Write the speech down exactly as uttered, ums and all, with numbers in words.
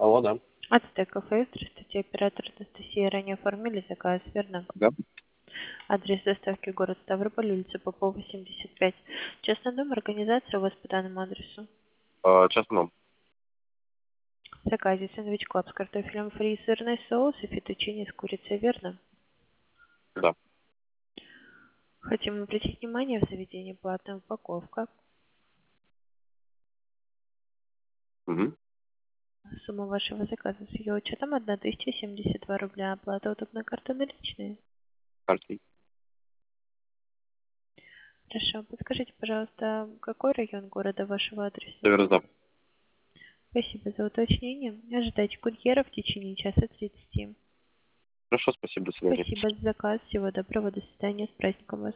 Алло, да. Ацтек кафе, здравствуйте, оператор Анастасия. Ранее оформили заказ, верно? Да. Адрес доставки город Ставрополь, улица Попова, семьдесят пять. Частный дом, организация у вас по данному адресу. А, частном. В заказе сэндвич клаб с картофелем фри, сырный соус и фетучини с курицей, верно? Да. Хотим обратить внимание, в заведении платная упаковка. Угу. Сумма вашего заказа с ее учетом тысяча семьдесят два рубля. Оплата удобной карты наличные. Картой. Хорошо. Подскажите, пожалуйста, какой район города вашего адреса? Северо-запад. Спасибо за уточнение. Ожидайте курьера в течение часа тридцати. Хорошо, спасибо, до свидания. Спасибо за заказ. Всего доброго. До свидания. С праздником вас.